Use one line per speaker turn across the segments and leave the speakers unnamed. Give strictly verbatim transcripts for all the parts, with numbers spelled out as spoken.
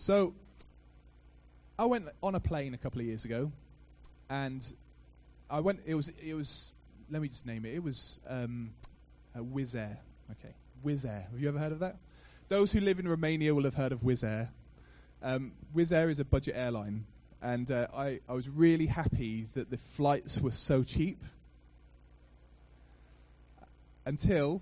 So, I went on a plane a couple of years ago, and I went. It was. It was. Let me just name it. It was um, a Wizz Air. Okay, Wizz Air. Have you ever heard of that? Those who live in Romania will have heard of Wizz Air. Um, Wizz Air is a budget airline, and uh, I, I was really happy that the flights were so cheap. Until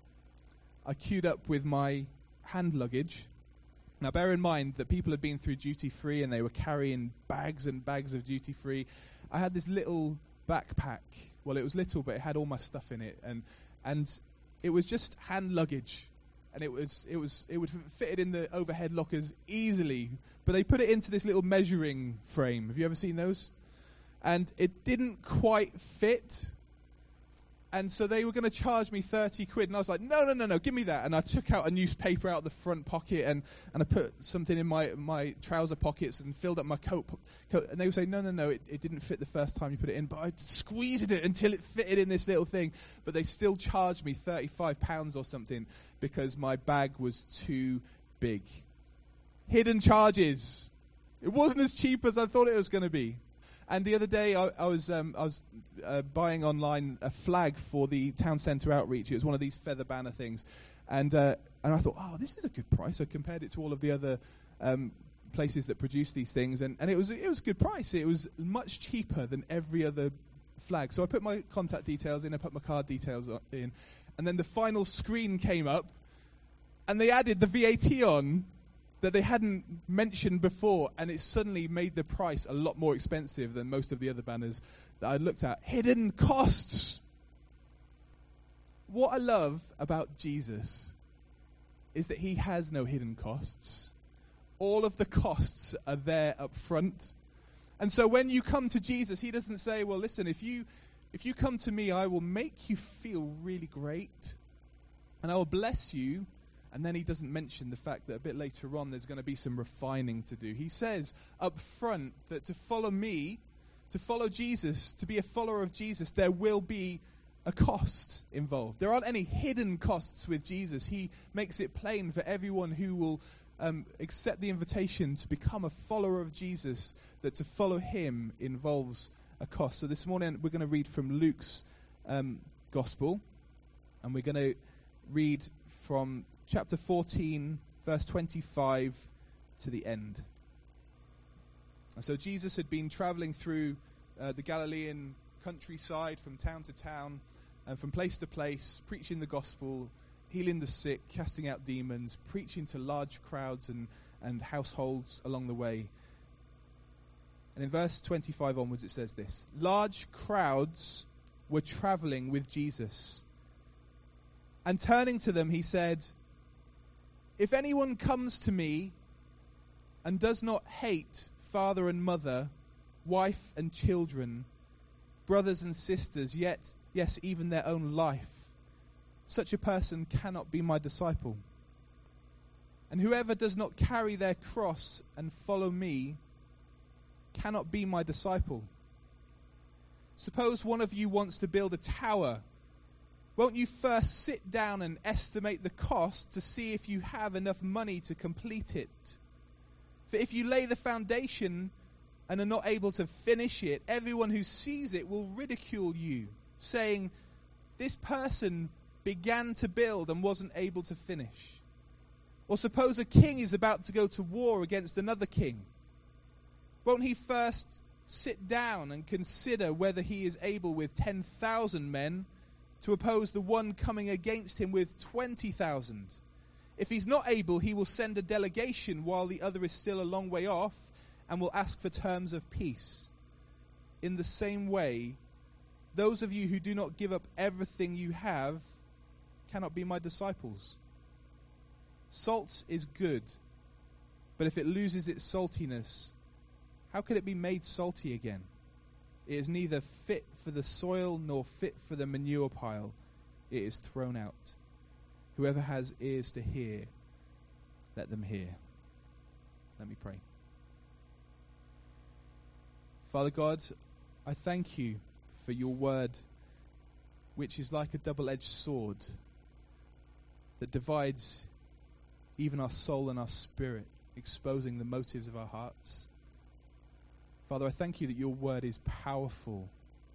I queued up with my hand luggage. Now, bear in mind that people had been through duty-free and they were carrying bags and bags of duty-free. I had this little backpack. Well, it was little, but it had all my stuff in it, and and it was just hand luggage, and it was it was it would fit it in the overhead lockers easily. But they put it into this little measuring frame. Have you ever seen those? And it didn't quite fit. And so they were going to charge me thirty quid. And I was like, no, no, no, no, give me that. And I took out a newspaper out of the front pocket and, and I put something in my, my trouser pockets and filled up my coat, po- coat. And they would say, no, no, no, it, it didn't fit the first time you put it in. But I squeezed it until it fitted in this little thing. But they still charged me thirty-five pounds or something because my bag was too big. Hidden charges. It wasn't as cheap as I thought it was going to be. And the other day, I, I was um, I was uh, buying online a flag for the town centre outreach. It was one of these feather banner things, and uh, and I thought, oh, this is a good price. I compared it to all of the other um, places that produce these things, and, and it was it was a good price. It was much cheaper than every other flag. So I put my contact details in, I put my card details in, and then the final screen came up, and they added the V A T on that they hadn't mentioned before, and it suddenly made the price a lot more expensive than most of the other banners that I looked at. Hidden costs. What I love about Jesus is that he has no hidden costs. All of the costs are there up front. And so when you come to Jesus, he doesn't say, well, listen, if you if you come to me, I will make you feel really great, and I will bless you. And then he doesn't mention the fact that a bit later on there's going to be some refining to do. He says up front that to follow me, to follow Jesus, to be a follower of Jesus, there will be a cost involved. There aren't any hidden costs with Jesus. He makes it plain for everyone who will um, accept the invitation to become a follower of Jesus, that to follow him involves a cost. So this morning we're going to read from Luke's um, gospel, and we're going to read from chapter fourteen, verse twenty-five to the end. And so Jesus had been traveling through uh, the Galilean countryside from town to town and from place to place, preaching the gospel, healing the sick, casting out demons, preaching to large crowds and, and households along the way. And in verse twenty-five onwards it says this: large crowds were traveling with Jesus. And turning to them, he said, if anyone comes to me and does not hate father and mother, wife and children, brothers and sisters, yet, yes, even their own life, such a person cannot be my disciple. And whoever does not carry their cross and follow me cannot be my disciple. Suppose one of you wants to build a tower. Won't you first sit down and estimate the cost to see if you have enough money to complete it? For if you lay the foundation and are not able to finish it, everyone who sees it will ridicule you, saying, this person began to build and wasn't able to finish. Or suppose a king is about to go to war against another king. Won't he first sit down and consider whether he is able with ten thousand men to oppose the one coming against him with twenty thousand. If he's not able, he will send a delegation while the other is still a long way off and will ask for terms of peace. In the same way, those of you who do not give up everything you have cannot be my disciples. Salt is good, but if it loses its saltiness, how could it be made salty again? It is neither fit for the soil nor fit for the manure pile. It is thrown out. Whoever has ears to hear, let them hear. Let me pray. Father God, I thank you for your word, which is like a double-edged sword that divides even our soul and our spirit. exposing the motives of our hearts. Father, I thank you that your word is powerful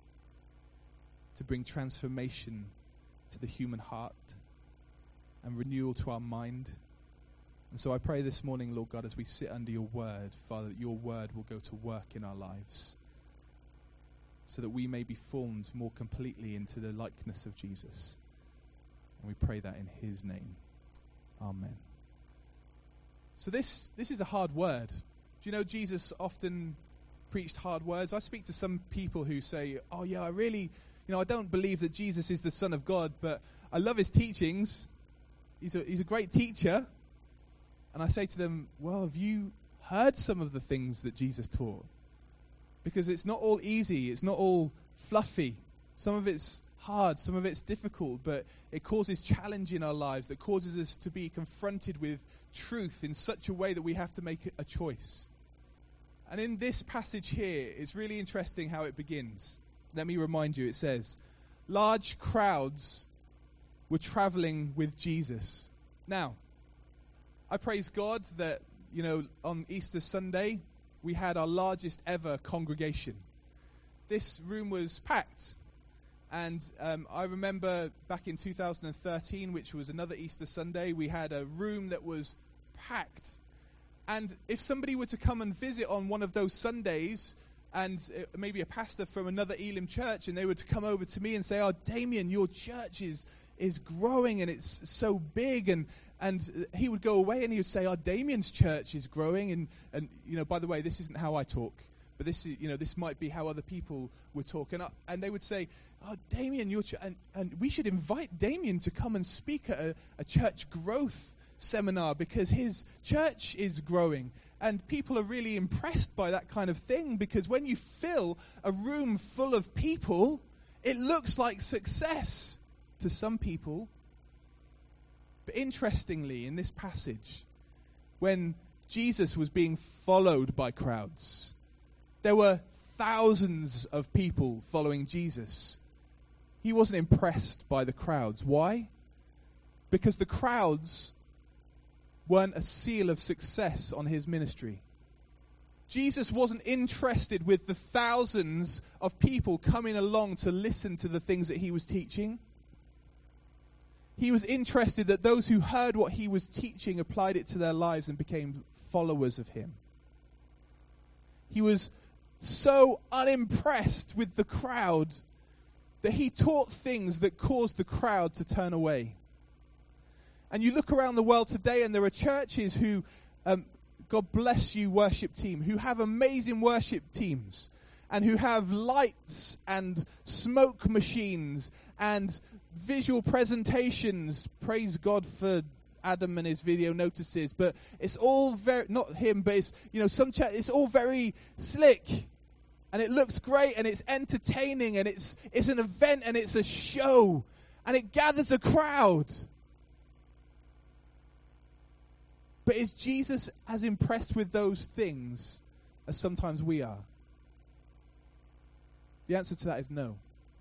to bring transformation to the human heart and renewal to our mind. And so I pray this morning, Lord God, as we sit under your word, Father, that your word will go to work in our lives so that we may be formed more completely into the likeness of Jesus. And we pray that in his name. Amen. So this, this is a hard word. Do you know Jesus often preached hard words? I speak to some people who say, oh yeah, I really, you know, I don't believe that Jesus is the Son of God, but I love his teachings. He's a, he's a great teacher. And I say to them, well, have you heard some of the things that Jesus taught? Because it's not all easy. It's not all fluffy. Some of it's hard. Some of it's difficult. But it causes challenge in our lives that causes us to be confronted with truth in such a way that we have to make a choice. And in this passage here, it's really interesting how it begins. Let me remind you, it says, large crowds were traveling with Jesus. Now, I praise God that, you know, on Easter Sunday, we had our largest ever congregation. This room was packed. And um, I remember back in two thousand thirteen, which was another Easter Sunday, we had a room that was packed. And if somebody were to come and visit on one of those Sundays, and uh, maybe a pastor from another Elim church, and they were to come over to me and say, oh, Damien, your church is, is growing and it's so big, and And he would go away and he would say, oh, Damien's church is growing. And, and, you know, by the way, this isn't how I talk. But this is, you know, this might be how other people would talk. And, I, and they would say, oh, Damien, your church. And, and we should invite Damien to come and speak at a, a church growth seminar because his church is growing. And people are really impressed by that kind of thing because when you fill a room full of people, it looks like success to some people. But interestingly, in this passage, when Jesus was being followed by crowds, there were thousands of people following Jesus. He wasn't impressed by the crowds. Why? Because the crowds weren't a seal of success on his ministry. Jesus wasn't interested with the thousands of people coming along to listen to the things that he was teaching. He was interested that those who heard what he was teaching applied it to their lives and became followers of him. He was so unimpressed with the crowd that he taught things that caused the crowd to turn away. And you look around the world today and there are churches who, um, God bless you worship team, who have amazing worship teams and who have lights and smoke machines and visual presentations. Praise God for Adam and his video notices, but it's all very, not him, but it's, you know, some chat, it's all very slick and it looks great and it's entertaining and it's it's an event and it's a show and it gathers a crowd. But is Jesus as impressed with those things as sometimes we are? The answer to that is no.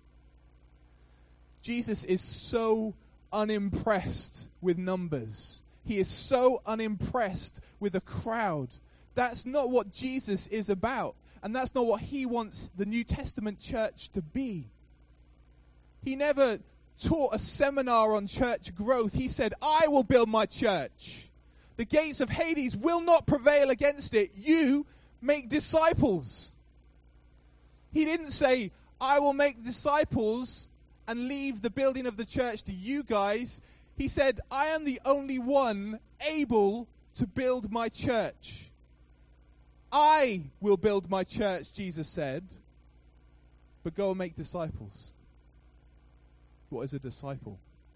Jesus is so unimpressed with numbers. He is so unimpressed with a crowd. That's not what Jesus is about. And that's not what he wants the New Testament church to be. He never taught a seminar on church growth. He said, I will build my church. The gates of Hades will not prevail against it. You make disciples. He didn't say, I will make disciples and leave the building of the church to you guys. He said, I am the only one able to build my church. I will build my church, Jesus said, but go and make disciples. What is a disciple?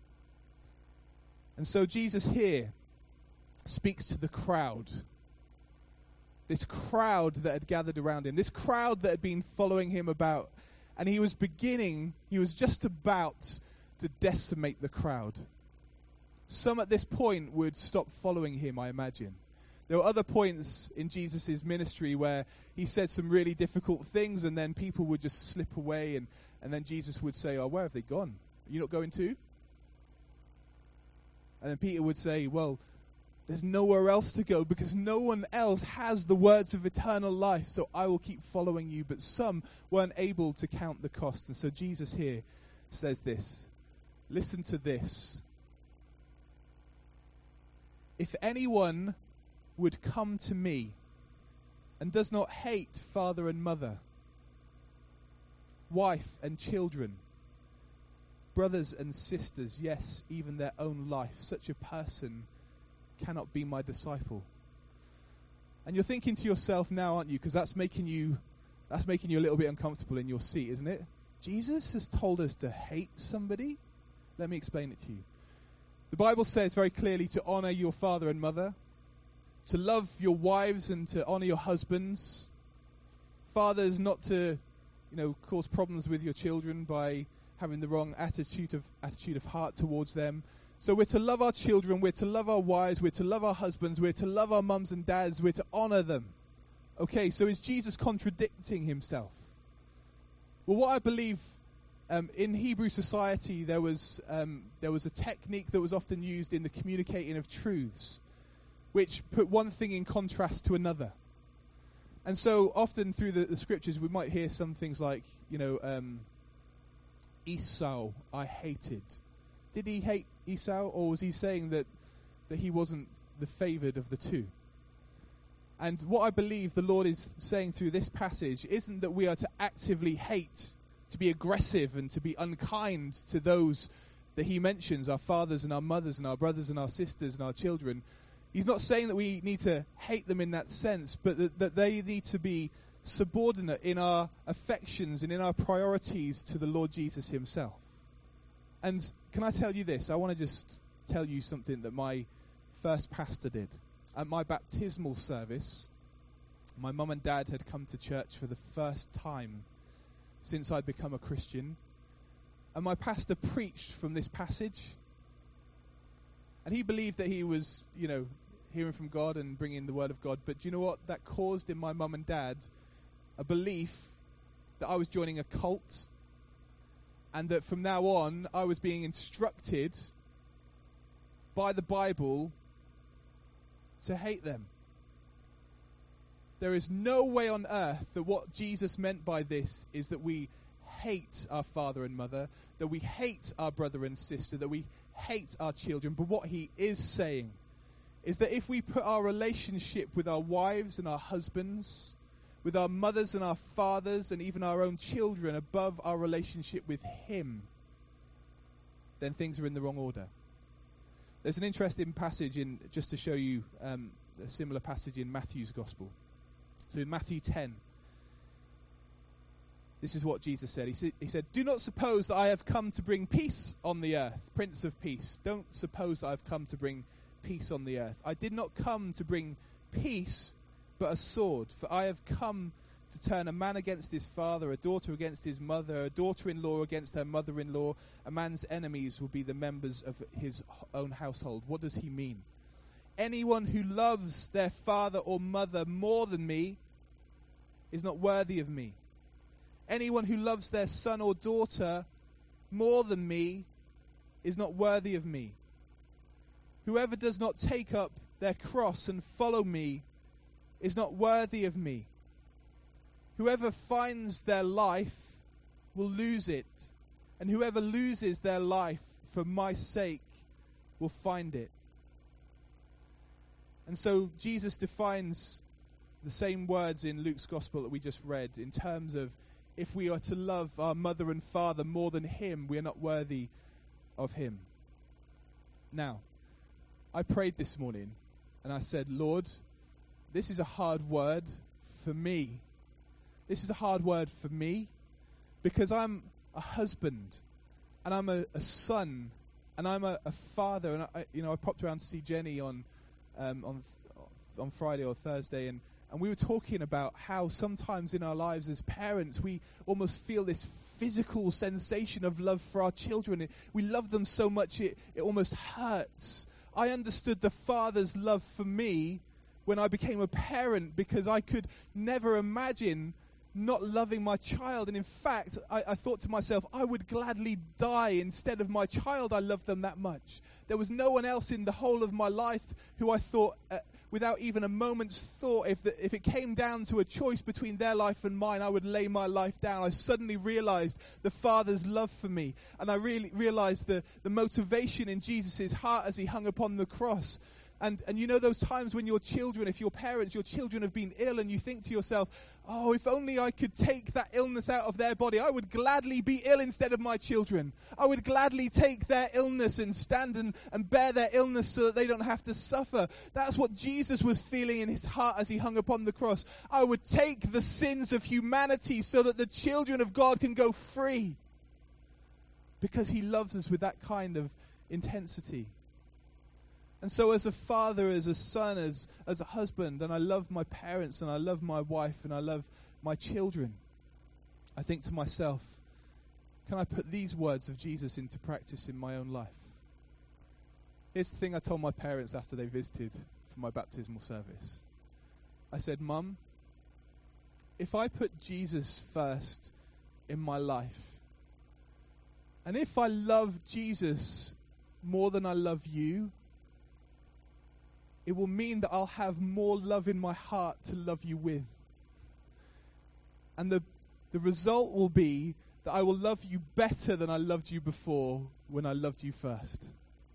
And so Jesus here speaks to the crowd. This crowd that had gathered around him. This crowd that had been following him about. And he was beginning, he was just about to decimate the crowd. Some at this point would stop following him, I imagine. There were other points in Jesus' ministry where he said some really difficult things and then people would just slip away and, and then Jesus would say, oh, where have they gone? Are you not going too? And then Peter would say, well, There's nowhere else to go because no one else has the words of eternal life, so I will keep following you. But some weren't able to count the cost. And so Jesus here says this. Listen to this. If anyone would come to me and does not hate father and mother, wife and children, brothers and sisters, yes, even their own life, such a person cannot be my disciple. And you're thinking to yourself now, aren't you? Because that's making you that's making you a little bit uncomfortable in your seat, isn't it? Jesus has told us to hate somebody? Let me explain it to you. The Bible says very clearly to honor your father and mother, to love your wives and to honor your husbands. Fathers, not to, you know, cause problems with your children by having the wrong attitude of attitude of heart towards them. So we're to love our children, we're to love our wives, we're to love our husbands, we're to love our mums and dads, we're to honor them. Okay, so is Jesus contradicting himself? Well, what I believe um, in Hebrew society, there was um, there was a technique that was often used in the communicating of truths, which put one thing in contrast to another. And so often through the, the scriptures, we might hear some things like, you know, um, Esau I hated. Did he hate Esau, or was he saying that, that he wasn't the favored of the two? And what I believe the Lord is saying through this passage isn't that we are to actively hate, to be aggressive and to be unkind to those that he mentions, our fathers and our mothers and our brothers and our sisters and our children. He's not saying that we need to hate them in that sense, but that, that they need to be subordinate in our affections and in our priorities to the Lord Jesus himself. And can I tell you this? I want to just tell you something that my first pastor did. At my baptismal service, my mum and dad had come to church for the first time since I'd become a Christian. And my pastor preached from this passage. And he believed that he was, you know, hearing from God and bringing the word of God. But do you know what? That caused in my mum and dad a belief that I was joining a cult, and that from now on I was being instructed by the Bible to hate them. There is no way on earth that what Jesus meant by this is that we hate our father and mother, that we hate our brother and sister, that we hate our children. But what he is saying is that if we put our relationship with our wives and our husbands, with our mothers and our fathers and even our own children above our relationship with him, then things are in the wrong order. There's an interesting passage in, just to show you um, a similar passage in Matthew's Gospel. So in Matthew ten, this is what Jesus said. He, sa- he said, "Do not suppose that I have come to bring peace on the earth, Prince of Peace. Don't suppose that I've come to bring peace on the earth. I did not come to bring peace, but a sword. For I have come to turn a man against his father, a daughter against his mother, a daughter-in-law against her mother-in-law. A man's enemies will be the members of his own household." What does he mean? Anyone who loves their father or mother more than me is not worthy of me. Anyone who loves their son or daughter more than me is not worthy of me. Whoever does not take up their cross and follow me is not worthy of me. Whoever finds their life will lose it, and whoever loses their life for my sake will find it. And so Jesus defines the same words in Luke's Gospel that we just read in terms of if we are to love our mother and father more than him, we are not worthy of him. Now, I prayed this morning and I said, Lord, this is a hard word for me. This is a hard word for me because I'm a husband and I'm a, a son and I'm a, a father. And I, you know, I popped around to see Jenny on um, on on Friday or Thursday, and, and we were talking about how sometimes in our lives as parents we almost feel this physical sensation of love for our children. It, we love them so much it, it almost hurts. I understood the Father's love for me when I became a parent because I could never imagine not loving my child. And in fact, I, I thought to myself, I would gladly die instead of my child. I loved them that much. There was no one else in the whole of my life who I thought, uh, without even a moment's thought, if the, if it came down to a choice between their life and mine, I would lay my life down. I suddenly realized the Father's love for me. And I really realized the, the motivation in Jesus' heart as he hung upon the cross. And and you know those times when your children, if your parents, your children have been ill, and you think to yourself, oh, if only I could take that illness out of their body. I would gladly be ill instead of my children. I would gladly take their illness and stand and, and bear their illness so that they don't have to suffer. That's what Jesus was feeling in his heart as he hung upon the cross. I would take the sins of humanity so that the children of God can go free. Because he loves us with that kind of intensity. And so as a father, as a son, as, as a husband, and I love my parents, and I love my wife, and I love my children, I think to myself, can I put these words of Jesus into practice in my own life? Here's the thing I told my parents after they visited for my baptismal service. I said, Mum, if I put Jesus first in my life, and if I love Jesus more than I love you, it will mean that I'll have more love in my heart to love you with. And the, the result will be that I will love you better than I loved you before when I loved you first.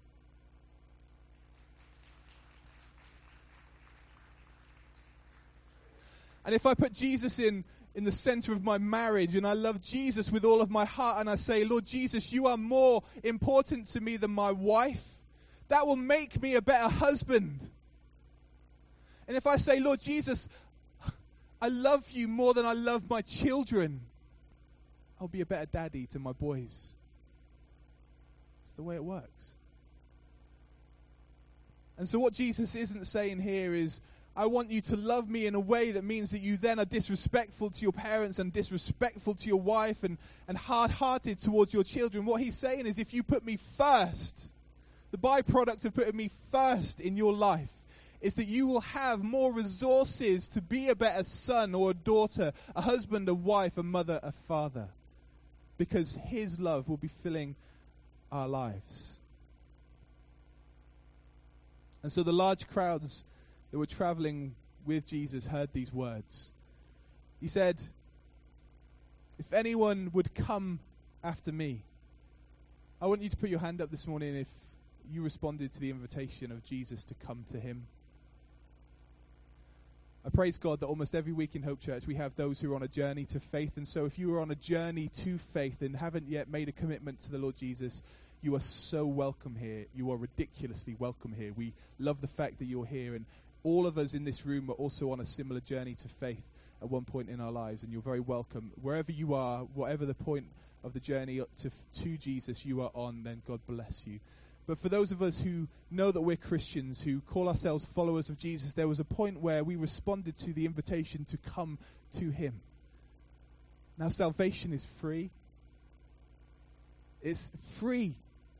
And if I put Jesus in, in the center of my marriage, and I love Jesus with all of my heart, and I say, Lord Jesus, you are more important to me than my wife, that will make me a better husband. And if I say, Lord Jesus, I love you more than I love my children, I'll be a better daddy to my boys. It's the way it works. And so what Jesus isn't saying here is, I want you to love me in a way that means that you then are disrespectful to your parents and disrespectful to your wife and, and hard-hearted towards your children. What he's saying is, if you put me first, the byproduct of putting me first in your life is that you will have more resources to be a better son or a daughter, a husband, a wife, a mother, a father. Because his love will be filling our lives. And so the large crowds that were traveling with Jesus heard these words. He said, if anyone would come after me, I want you to put your hand up this morning if you responded to the invitation of Jesus to come to him. I praise God that almost every week in Hope Church we have those who are on a journey to faith. And so if you are on a journey to faith and haven't yet made a commitment to the Lord Jesus, you are so welcome here. You are ridiculously welcome here. We love the fact that you're here. And all of us in this room are also on a similar journey to faith at one point in our lives. And you're very welcome. Wherever you are, whatever the point of the journey to, to Jesus you are on, then God bless you. But for those of us who know that we're Christians, who call ourselves followers of Jesus, there was a point where we responded to the invitation to come to him. Now, salvation is free. It's free.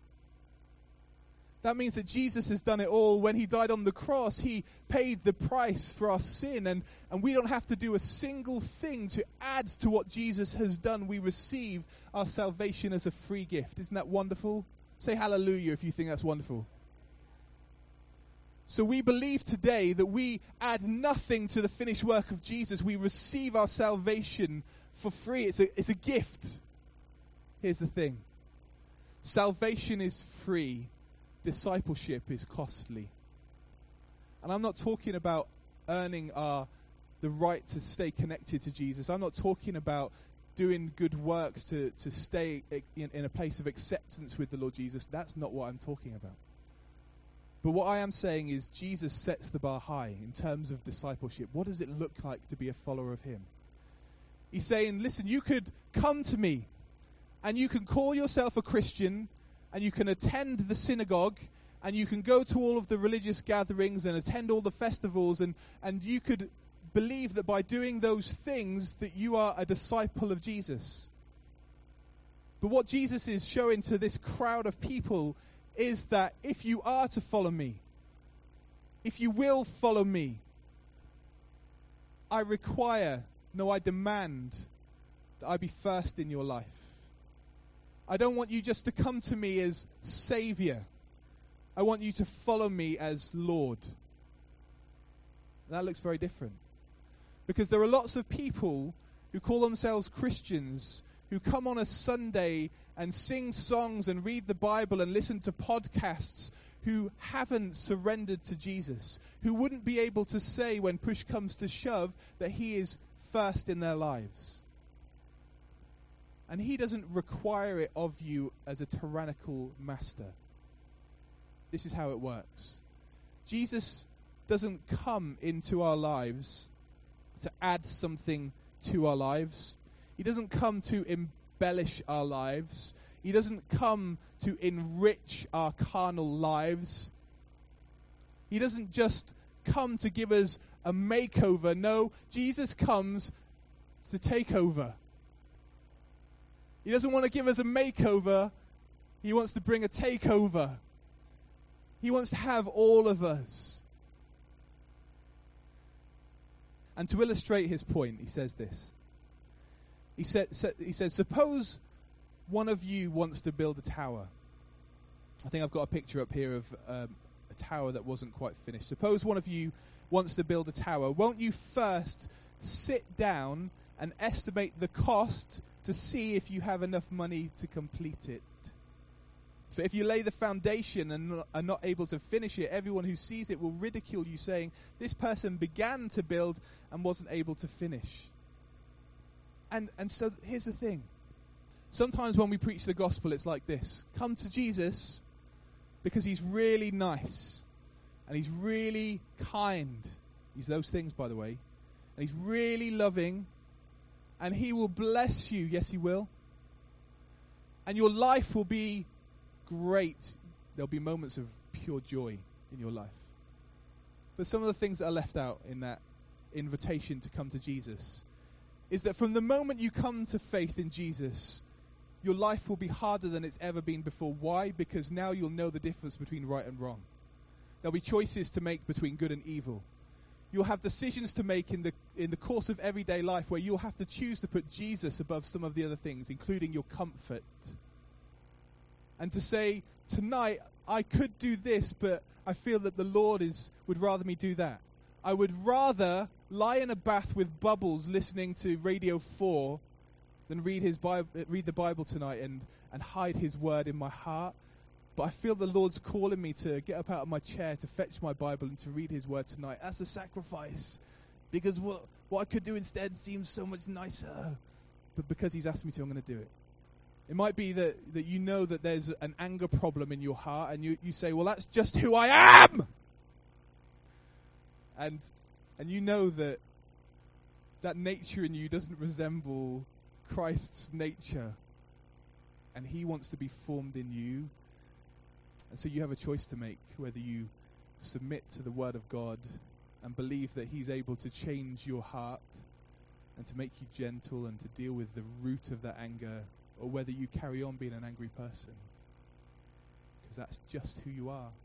That means that Jesus has done it all. When he died on the cross, he paid the price for our sin, and, and we don't have to do a single thing to add to what Jesus has done. We receive our salvation as a free gift. Isn't that wonderful? Say hallelujah if you think that's wonderful. So we believe today that we add nothing to the finished work of Jesus. We receive our salvation for free. It's a, it's a gift. Here's the thing. Salvation is free. Discipleship is costly. And I'm not talking about earning our the right to stay connected to Jesus. I'm not talking about doing good works to, to stay in, in a place of acceptance with the Lord Jesus. That's not what I'm talking about. But what I am saying is Jesus sets the bar high in terms of discipleship. What does it look like to be a follower of him? He's saying, listen, you could come to me and you can call yourself a Christian and you can attend the synagogue and you can go to all of the religious gatherings and attend all the festivals and, and you could believe that by doing those things that you are a disciple of Jesus. But what Jesus is showing to this crowd of people is that if you are to follow me, if you will follow me, I require No, I demand that I be first in your life. I don't want you just to come to me as Savior. I want you to follow me as Lord. That looks very different. Because there are lots of people who call themselves Christians who come on a Sunday and sing songs and read the Bible and listen to podcasts who haven't surrendered to Jesus, who wouldn't be able to say when push comes to shove that he is first in their lives. And he doesn't require it of you as a tyrannical master. This is how it works. Jesus doesn't come into our lives to add something to our lives. He doesn't come to embellish our lives. He doesn't come to enrich our carnal lives. He doesn't just come to give us a makeover. No, Jesus comes to take over. He doesn't want to give us a makeover. He wants to bring a takeover. He wants to have all of us. And to illustrate his point, he says this. He said, he says, suppose one of you wants to build a tower. I think I've got a picture up here of um, a tower that wasn't quite finished. Suppose one of you wants to build a tower. Won't you first sit down and estimate the cost to see if you have enough money to complete it? For if you lay the foundation and not, are not able to finish it, everyone who sees it will ridicule you, saying, this person began to build and wasn't able to finish. And and so here's the thing. Sometimes when we preach the gospel, it's like this. Come to Jesus because he's really nice and he's really kind. He's those things, by the way. And he's really loving and he will bless you. Yes, he will. And your life will be great. There'll be moments of pure joy in your life. But some of the things that are left out in that invitation to come to Jesus is that from the moment you come to faith in Jesus, your life will be harder than it's ever been before. Why? Because now you'll know the difference between right and wrong. There'll be choices to make between good and evil. You'll have decisions to make in the in the course of everyday life where you'll have to choose to put Jesus above some of the other things, including your comfort. And to say, tonight, I could do this, but I feel that the Lord is would rather me do that. I would rather lie in a bath with bubbles listening to Radio four than read his Bible, read the Bible tonight and, and hide his word in my heart. But I feel the Lord's calling me to get up out of my chair, to fetch my Bible and to read his word tonight. That's a sacrifice. Because what, what I could do instead seems so much nicer. But because he's asked me to, I'm going to do it. It might be that, that you know that there's an anger problem in your heart and you, you say, well, that's just who I am! And and you know that that nature in you doesn't resemble Christ's nature. And he wants to be formed in you. And so you have a choice to make, whether you submit to the word of God and believe that he's able to change your heart and to make you gentle and to deal with the root of that anger, or whether you carry on being an angry person. Because that's just who you are.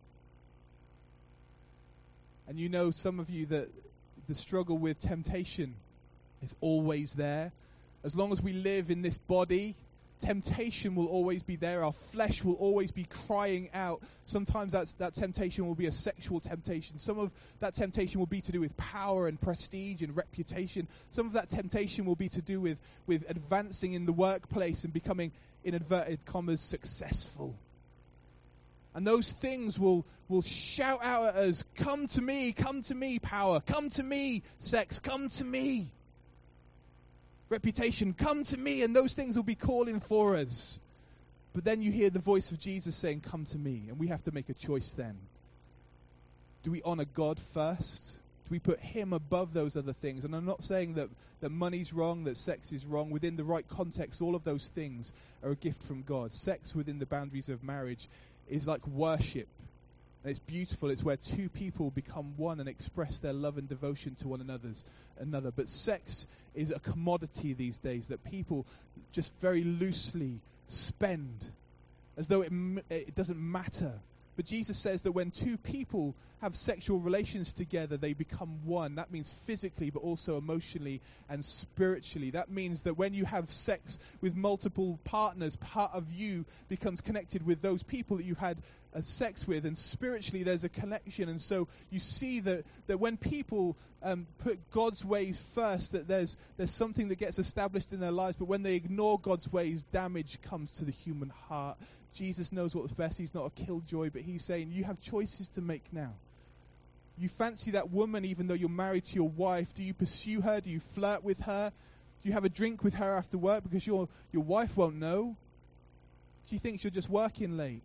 And you know, some of you, that the struggle with temptation is always there. As long as we live in this body, temptation will always be there. Our flesh will always be crying out. Sometimes that's, that temptation will be a sexual temptation. Some of that temptation will be to do with power and prestige and reputation. Some of that temptation will be to do with, with advancing in the workplace and becoming, in inverted commas, successful. And those things will, will shout out at us, come to me, come to me, power, come to me, sex, come to me. Reputation, come to me, and those things will be calling for us. But then you hear the voice of Jesus saying, come to me, and we have to make a choice then. Do we honor God first? Do we put him above those other things? And I'm not saying that, that money's wrong, that sex is wrong. Within the right context, all of those things are a gift from God. Sex within the boundaries of marriage is like worship. And it's beautiful. It's where two people become one and express their love and devotion to one another's another. But sex is a commodity these days that people just very loosely spend, as though it, m- it doesn't matter. But Jesus says that when two people have sexual relations together, they become one. That means physically, but also emotionally and spiritually. That means that when you have sex with multiple partners, part of you becomes connected with those people that you've had uh, sex with, and spiritually there's a connection. And so you see that, that when people um, put God's ways first, that there's there's something that gets established in their lives, but when they ignore God's ways, damage comes to the human heart. Jesus knows what's best. He's not a killjoy, but he's saying you have choices to make now. You fancy that woman even though you're married to your wife. Do you pursue her? Do you flirt with her? Do you have a drink with her after work because your your wife won't know? She thinks you're just working late.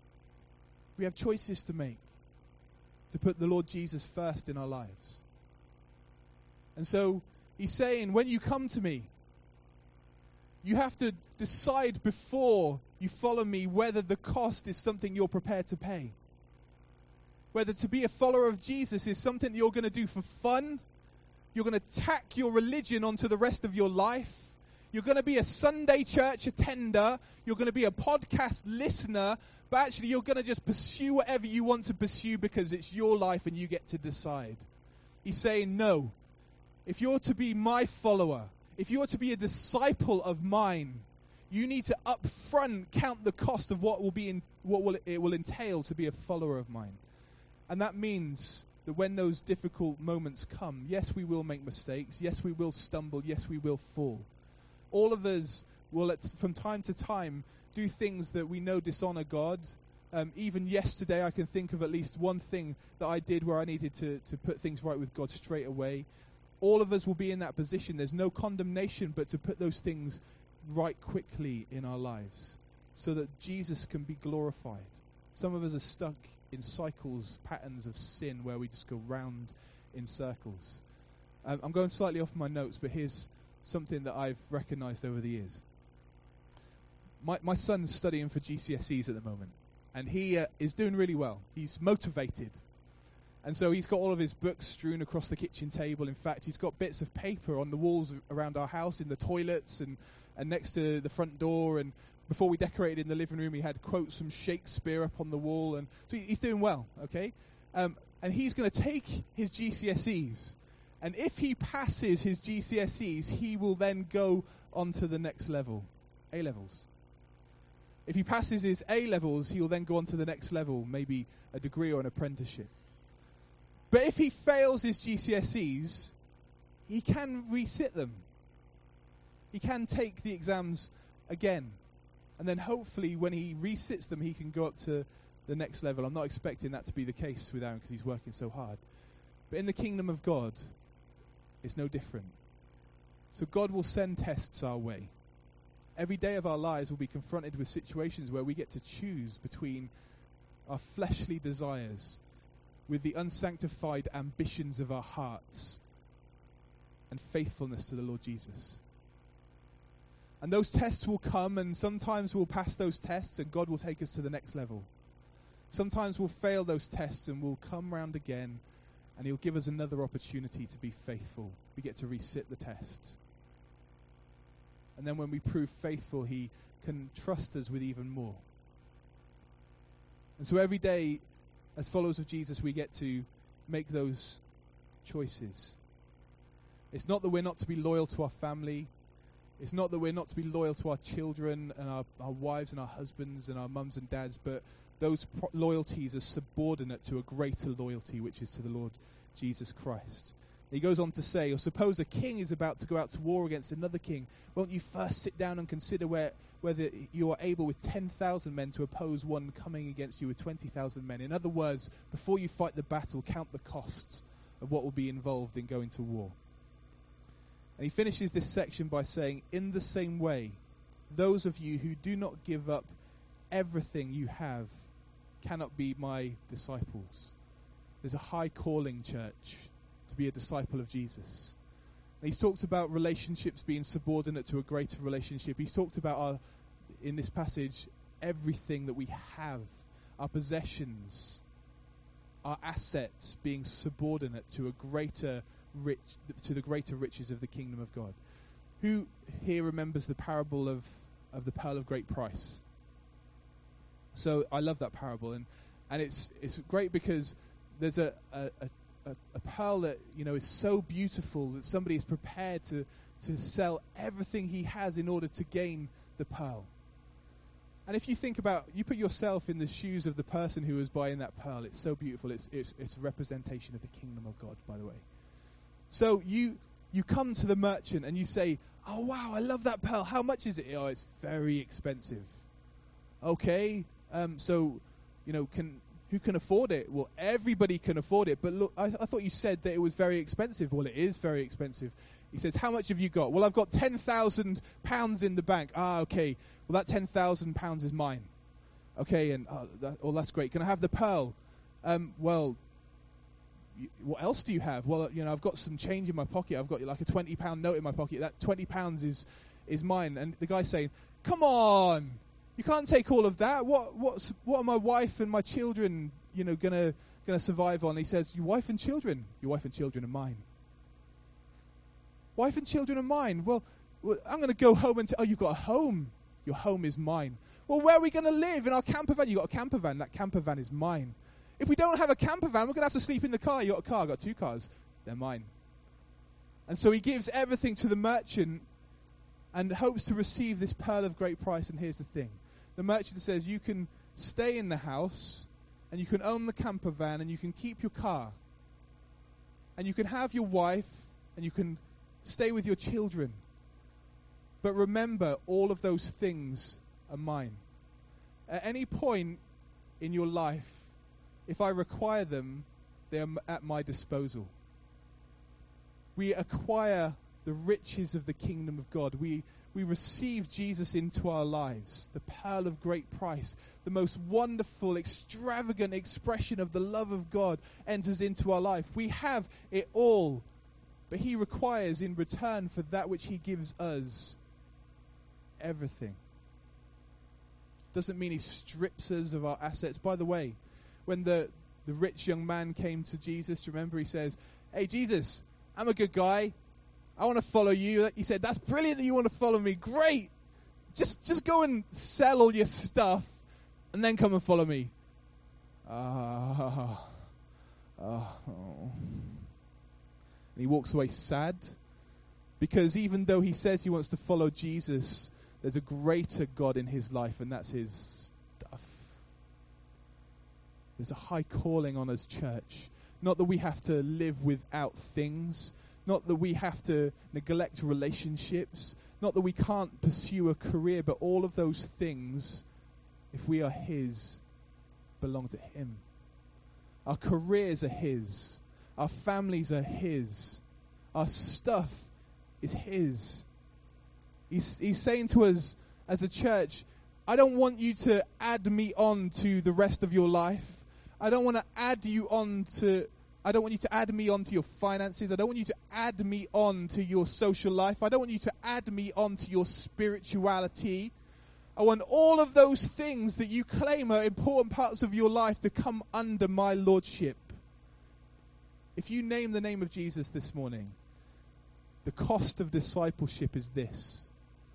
We have choices to make to put the Lord Jesus first in our lives. And so he's saying, when you come to me, you have to decide before you follow me whether the cost is something you're prepared to pay. Whether to be a follower of Jesus is something that you're going to do for fun. You're going to tack your religion onto the rest of your life. You're going to be a Sunday church attender. You're going to be a podcast listener. But actually you're going to just pursue whatever you want to pursue because it's your life and you get to decide. He's saying, no. If you're to be my follower, if you're to be a disciple of mine, you need to up front count the cost of what will be in, what will it will entail to be a follower of mine. And that means that when those difficult moments come, yes, we will make mistakes. Yes, we will stumble. Yes, we will fall. All of us will, at, from time to time, do things that we know dishonor God. Um, even yesterday, I can think of at least one thing that I did where I needed to, to put things right with God straight away. All of us will be in that position. There's no condemnation, but to put those things right quickly in our lives so that Jesus can be glorified. Some of us are stuck in cycles, patterns of sin where we just go round in circles. Um, I'm going slightly off my notes, but here's something that I've recognized over the years. My my son's studying for G C S Es at the moment, and he uh, is doing really well. He's motivated. And so he's got all of his books strewn across the kitchen table. In fact, he's got bits of paper on the walls around our house, in the toilets and, and next to the front door. And before we decorated in the living room, he had quotes from Shakespeare up on the wall. And so he's doing well, okay? Um, and he's going to take his G C S Es. And if he passes his G C S Es, he will then go on to the next level, A-levels. If he passes his A-levels, he will then go on to the next level, maybe a degree or an apprenticeship. But if he fails his G C S Es, he can resit them. He can take the exams again. And then hopefully when he resits them, he can go up to the next level. I'm not expecting that to be the case with Aaron because he's working so hard. But in the kingdom of God, it's no different. So God will send tests our way. Every day of our lives we'll be confronted with situations where we get to choose between our fleshly desires with the unsanctified ambitions of our hearts and faithfulness to the Lord Jesus. And those tests will come, and sometimes we'll pass those tests and God will take us to the next level. Sometimes we'll fail those tests and we'll come round again and he'll give us another opportunity to be faithful. We get to resit the test. And then when we prove faithful, he can trust us with even more. And so every day, as followers of Jesus, we get to make those choices. It's not that we're not to be loyal to our family. It's not that we're not to be loyal to our children and our, our wives and our husbands and our mums and dads, but those pro- loyalties are subordinate to a greater loyalty, which is to the Lord Jesus Christ. He goes on to say, or suppose a king is about to go out to war against another king. Won't you first sit down and consider where, whether you are able with ten thousand men to oppose one coming against you with twenty thousand men? In other words, before you fight the battle, count the costs of what will be involved in going to war. And he finishes this section by saying, in the same way, those of you who do not give up everything you have cannot be my disciples. There's a high calling, church, to be a disciple of Jesus. And he's talked about relationships being subordinate to a greater relationship. He's talked about, our, in this passage, everything that we have, our possessions, our assets being subordinate to a greater rich, to the greater riches of the kingdom of God. Who here remembers the parable of, of the pearl of great price? So I love that parable, and And it's it's great because there's a, a, a, a pearl that, you know, is so beautiful that somebody is prepared to, to sell everything he has in order to gain the pearl. And if you think about, you put yourself in the shoes of the person who was buying that pearl, it's so beautiful. It's it's it's a representation of the kingdom of God, by the way. So you you come to the merchant and you say, oh, wow, I love that pearl. How much is it? Oh, it's very expensive. Okay, um, so, you know, can who can afford it? Well, everybody can afford it. But look, I, I thought you said that it was very expensive. Well, it is very expensive. He says, how much have you got? Well, I've got ten thousand pounds in the bank. Ah, okay. Well, that ten thousand pounds is mine. Okay, and uh, that, oh, that's great. Can I have the pearl? Um, well, y- what else do you have? Well, you know, I've got some change in my pocket. I've got like a twenty pound note in my pocket. That twenty pounds is is mine. And the guy's saying, come on, you can't take all of that. What what's what are my wife and my children, you know, gonna gonna survive on? He says, your wife and children, your wife and children are mine. Wife and children are mine. Well, well I'm going to go home and say, oh, you've got a home. Your home is mine. Well, where are we going to live? In our camper van? You've got a camper van. That camper van is mine. If we don't have a camper van, we're going to have to sleep in the car. You've got a car. I've got two cars. They're mine. And so he gives everything to the merchant and hopes to receive this pearl of great price. And here's the thing. The merchant says, you can stay in the house and you can own the camper van and you can keep your car. And you can have your wife and you can stay with your children. But remember, all of those things are mine. At any point in your life, if I require them, they are m- at my disposal. We acquire the riches of the kingdom of God. We we receive Jesus into our lives, the pearl of great price, the most wonderful, extravagant expression of the love of God enters into our life. We have it all. But he requires in return for that which he gives us everything. Doesn't mean he strips us of our assets. By the way, when the, the rich young man came to Jesus, do you remember he says, hey, Jesus, I'm a good guy. I want to follow you. He said, that's brilliant that you want to follow me. Great. Just, just go and sell all your stuff and then come and follow me. Ah. Uh, oh. And he walks away sad because even though he says he wants to follow Jesus, there's a greater God in his life, and that's his stuff. There's a high calling on us, church. Not that we have to live without things. Not that we have to neglect relationships. Not that we can't pursue a career, but all of those things, if we are his, belong to him. Our careers are his. Our families are his. Our stuff is his. He's, he's saying to us as a church, I don't want you to add me on to the rest of your life. I don't want to add you on to, I don't want you to add me on to your finances. I don't want you to add me on to your social life. I don't want you to add me on to your spirituality. I want all of those things that you claim are important parts of your life to come under my lordship. If you name the name of Jesus this morning, the cost of discipleship is this: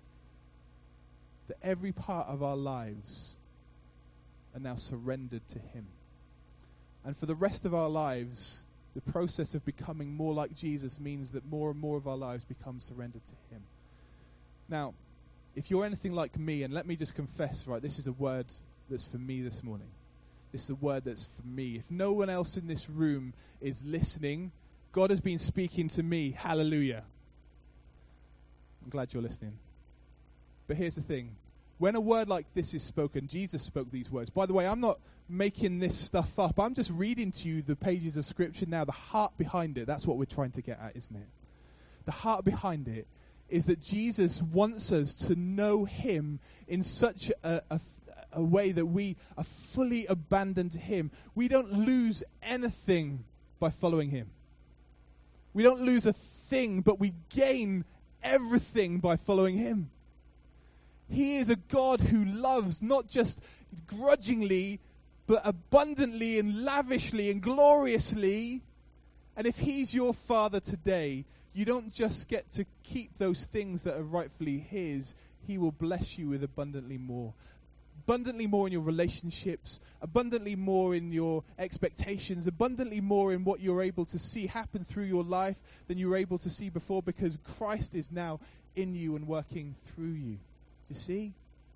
that every part of our lives are now surrendered to him. And for the rest of our lives, the process of becoming more like Jesus means that more and more of our lives become surrendered to him. Now, if you're anything like me, and let me just confess, right, this is a word that's for me this morning. This is a word that's for me. If no one else in this room is listening, God has been speaking to me. Hallelujah. I'm glad you're listening. But here's the thing. When a word like this is spoken, Jesus spoke these words. By the way, I'm not making this stuff up. I'm just reading to you the pages of Scripture now, the heart behind it. That's what we're trying to get at, isn't it? The heart behind it is that Jesus wants us to know him in such a, a a way that we are fully abandoned to him. We don't lose anything by following him. We don't lose a thing, but we gain everything by following him. He is a God who loves not just grudgingly, but abundantly and lavishly and gloriously. And if he's your father today, you don't just get to keep those things that are rightfully his. He will bless you with abundantly more. abundantly more in your relationships, abundantly more in your expectations, abundantly more in what you're able to see happen through your life than you were able to see before, because Christ is now in you and working through you. You see?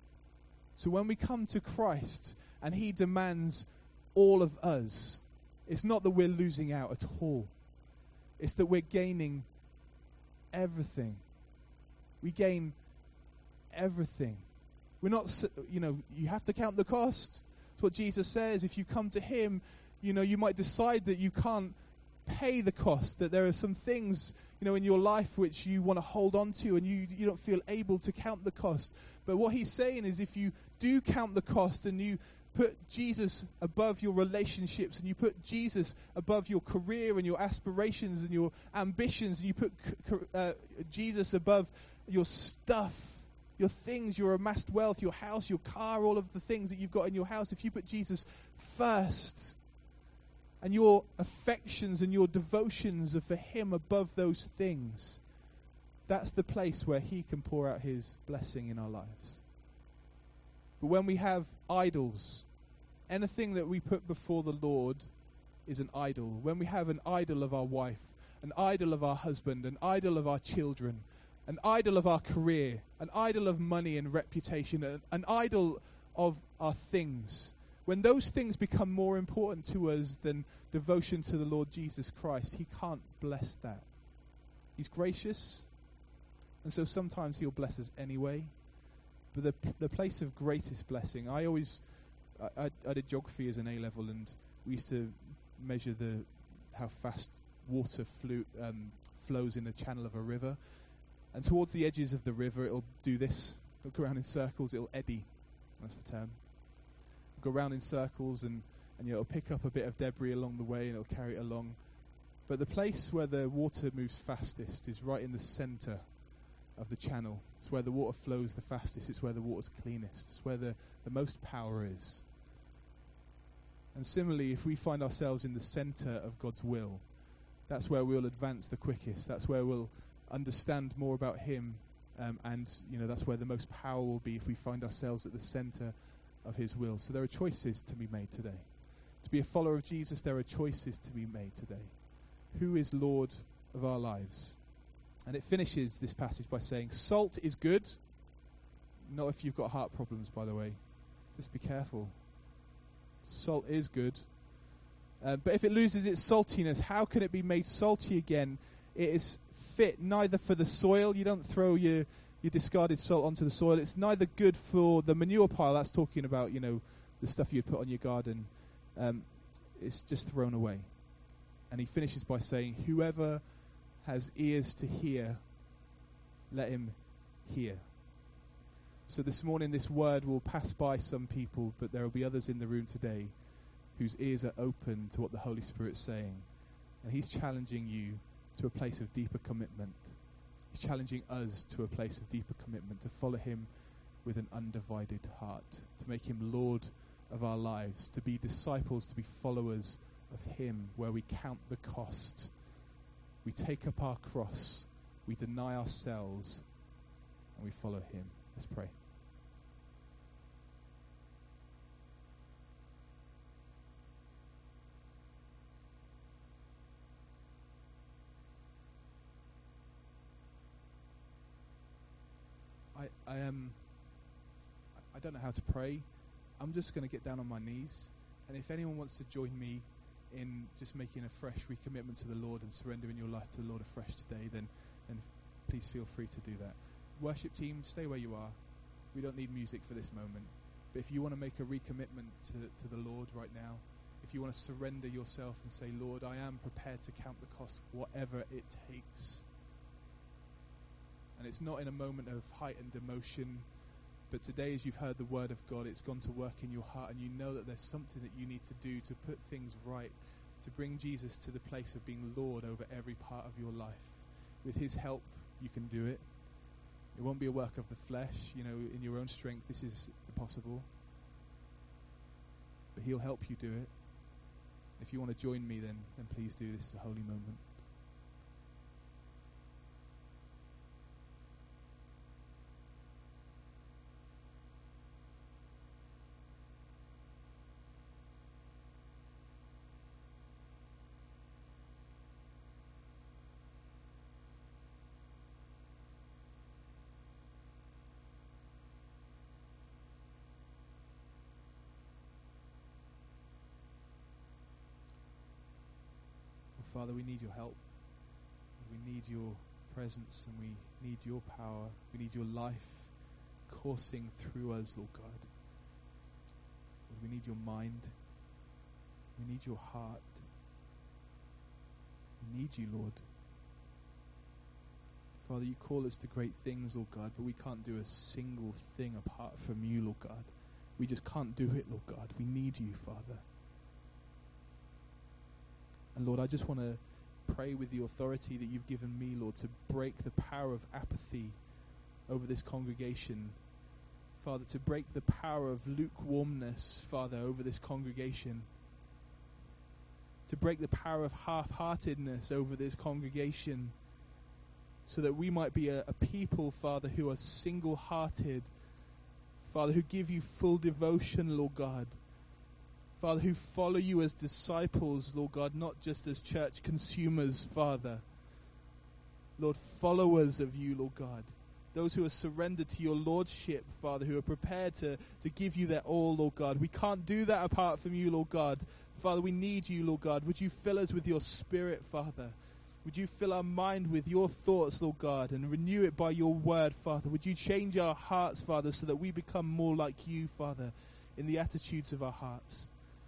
So when we come to Christ and he demands all of us, it's not that we're losing out at all. It's that we're gaining everything. We gain everything. We're not, you know, you have to count the cost. That's what Jesus says. If you come to him, you know, you might decide that you can't pay the cost, that there are some things, you know, in your life which you want to hold on to and you, you don't feel able to count the cost. But what he's saying is, if you do count the cost and you put Jesus above your relationships and you put Jesus above your career and your aspirations and your ambitions, and you put c- uh, Jesus above your stuff, your things, your amassed wealth, your house, your car, all of the things that you've got in your house, if you put Jesus first and your affections and your devotions are for him above those things, that's the place where he can pour out his blessing in our lives. But when we have idols, anything that we put before the Lord is an idol. When we have an idol of our wife, an idol of our husband, an idol of our children, an idol of our career, an idol of money and reputation, an, an idol of our things, when those things become more important to us than devotion to the Lord Jesus Christ, he can't bless that. He's gracious, and so sometimes he'll bless us anyway. But the the place of greatest blessing, I always, I, I, I did geography as an A-level, and we used to measure the how fast water flew, um, flows in the channel of a river. And towards the edges of the river, it'll do this. It'll go around in circles. It'll eddy. That's the term. It'll go around in circles, and, and you know, it'll pick up a bit of debris along the way, and it'll carry it along. But the place where the water moves fastest is right in the center of the channel. It's where the water flows the fastest. It's where the water's cleanest. It's where the, the most power is. And similarly, if we find ourselves in the center of God's will, that's where we'll advance the quickest. That's where we'll understand more about him, um, and you know that's where the most power will be, if we find ourselves at the center of his will. So there are choices to be made today. To be a follower of Jesus, there are choices to be made today. Who is Lord of our lives? And it finishes this passage by saying, salt is good. Not if you've got heart problems, by the way. Just be careful. Salt is good. Uh, but if it loses its saltiness, how can it be made salty again? It is fit neither for the soil. You don't throw your, your discarded salt onto the soil. It's neither good for the manure pile. That's talking about, you know, the stuff you'd put on your garden. Um, it's just thrown away. And he finishes by saying, whoever has ears to hear, let him hear. So this morning this word will pass by some people, but there will be others in the room today whose ears are open to what the Holy Spirit's saying. And he's challenging you to a place of deeper commitment. He's challenging us to a place of deeper commitment, to follow him with an undivided heart, to make him Lord of our lives, to be disciples, to be followers of him, where we count the cost. We take up our cross, we deny ourselves, and we follow him. Let's pray. I, I am. I don't know how to pray. I'm just going to get down on my knees, and if anyone wants to join me in just making a fresh recommitment to the Lord and surrendering your life to the Lord afresh today, then, then please feel free to do that. Worship team, stay where you are. We don't need music for this moment. But if you want to make a recommitment to, to the Lord right now, if you want to surrender yourself and say, Lord, I am prepared to count the cost, whatever it takes. And it's not in a moment of heightened emotion, but today as you've heard the word of God, it's gone to work in your heart, and you know that there's something that you need to do to put things right, to bring Jesus to the place of being Lord over every part of your life. With his help, you can do it. It won't be a work of the flesh, you know, in your own strength. This is impossible. But he'll help you do it. If you want to join me, then, then please do. This is a holy moment. Father, we need your help. We need your presence, and we need your power. We need your life coursing through us, Lord God. Lord, we need your mind. We need your heart. We need you, Lord. Father, you call us to great things, Lord God, but we can't do a single thing apart from you, Lord God. We just can't do it, Lord God. We need you, Father. And Lord, I just want to pray with the authority that you've given me, Lord, to break the power of apathy over this congregation. Father, to break the power of lukewarmness, Father, over this congregation. To break the power of half-heartedness over this congregation, so that we might be a, a people, Father, who are single-hearted, Father, who give you full devotion, Lord God. Father, who follow you as disciples, Lord God, not just as church consumers, Father. Lord, followers of you, Lord God. Those who are surrendered to your lordship, Father, who are prepared to, to give you their all, Lord God. We can't do that apart from you, Lord God. Father, we need you, Lord God. Would you fill us with your spirit, Father? Would you fill our mind with your thoughts, Lord God, and renew it by your word, Father? Would you change our hearts, Father, so that we become more like you, Father, in the attitudes of our hearts?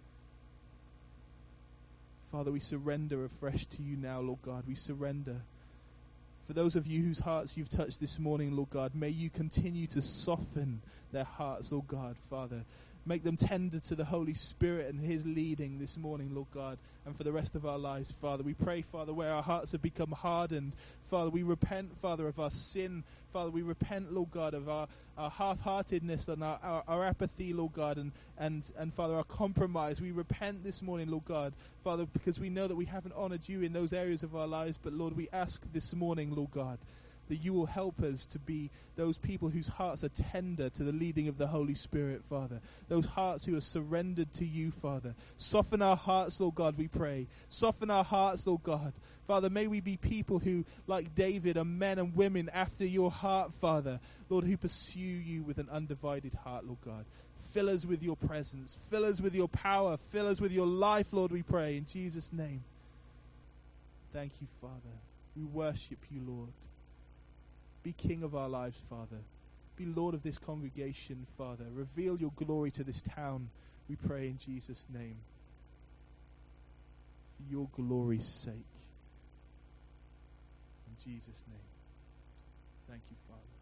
Father, we surrender afresh to you now, Lord God. We surrender. For those of you whose hearts you've touched this morning, Lord God, may you continue to soften their hearts, Lord God, Father. Make them tender to the Holy Spirit and his leading this morning, Lord God, and for the rest of our lives, Father. We pray, Father, where our hearts have become hardened, Father, we repent, Father, of our sin. Father, we repent, Lord God, of our, our half-heartedness and our, our, our apathy, Lord God, and, and, and, Father, our compromise. We repent this morning, Lord God, Father, because we know that we haven't honored you in those areas of our lives, but, Lord, we ask this morning, Lord God, that you will help us to be those people whose hearts are tender to the leading of the Holy Spirit, Father. Those hearts who are surrendered to you, Father. Soften our hearts, Lord God, we pray. Soften our hearts, Lord God. Father, may we be people who, like David, are men and women after your heart, Father. Lord, who pursue you with an undivided heart, Lord God. Fill us with your presence. Fill us with your power. Fill us with your life, Lord, we pray. In Jesus' name. Thank you, Father. We worship you, Lord. Be King of our lives, Father. Be Lord of this congregation, Father. Reveal your glory to this town, we pray in Jesus' name. For your glory's sake. In Jesus' name. Thank you, Father.